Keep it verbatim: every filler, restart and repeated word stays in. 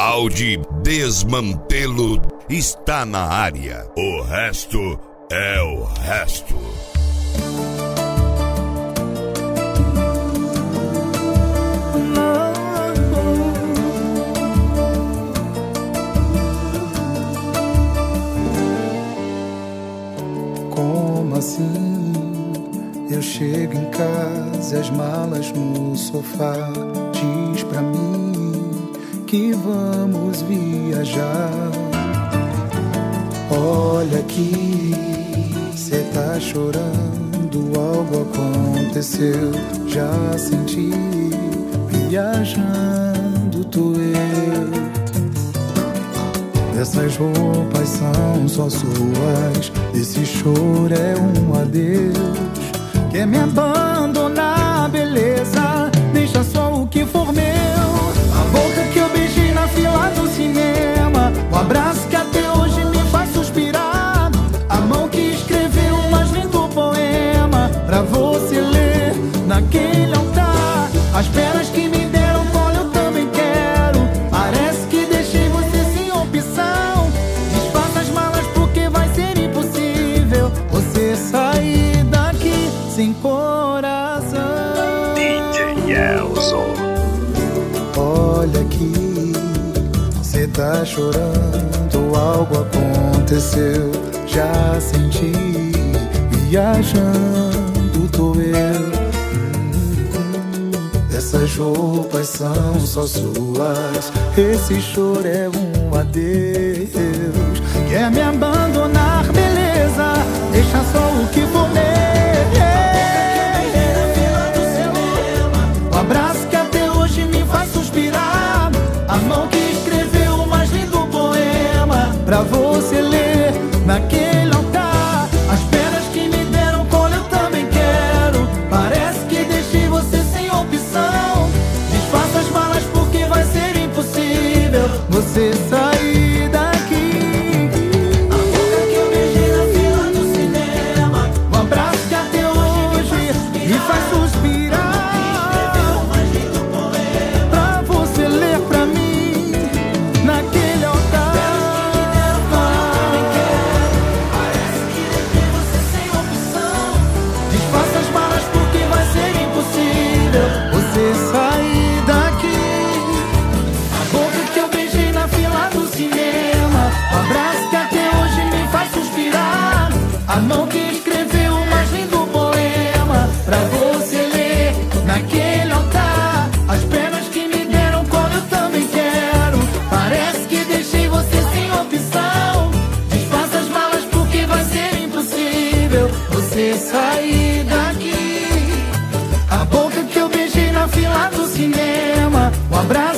Balde Desmantelo está na área. O resto é o resto. Como assim? Eu chego em casa e as malas no sofá. Diz pra mim que vamos viajar. Olha aqui, cê tá chorando, algo aconteceu. Já senti, viajando tô eu. Essas roupas são só suas, esse choro é um adeus. Quer me abandonar, beleza, deixa só o que for meu. A boca que eu beijei na fila do cinema, o abraço que até hoje me faz suspirar, a mão que escreveu o mais lindo poema pra você ler naquele altar. As pernas que me deram colo eu também quero, parece que deixei você sem opção. Desfaça as malas porque vai ser impossível você sair daqui sem coração. D J Elzo. Olha aqui, cê tá chorando, algo aconteceu. Já senti, viajando tô eu. Essas roupas são só suas, esse choro é um adeus. Quer me abandonar, beleza, deixa só o que for meu. O abraço que até hoje me faz suspirar, a mão que escreveu o mais lindo poema pra você ler naquele altar. As pernas que me deram colo eu também quero, parece que deixei você sem opção. Desfaça as malas porque vai ser impossível você sair daqui. A boca que eu beijei na fila do cinema, o abraço que até hoje me faz suspirar, pra você ler pra mim naquele altar. Parece que deixei você sem opção. Desfaça as malas porque vai ser impossível você sair daqui. A boca que eu beijei na fila do cinema, o abraço que até hoje me faz suspirar, a mão que escreveu o mais lindo poema pra você ler naquele altar. As pernas que me deram colo eu também quero, parece que deixei você sem opção. Desfaça as malas porque vai ser impossível você sair daqui. A boca que eu beijei na fila do cinema, o abraço